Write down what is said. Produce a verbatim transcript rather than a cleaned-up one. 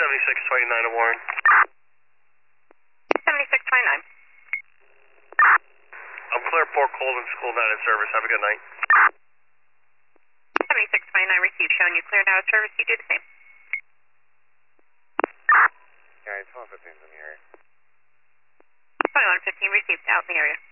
seventy-six twenty-nine to Warren. seventy-six twenty-nine. I'm clear Port Colden, school not in service. Have a good night. seventy-six twenty-nine received, showing you clear now of service. You do the same. Yeah, twenty-one fifteen's in the area. twenty-one fifteen received, out in the area.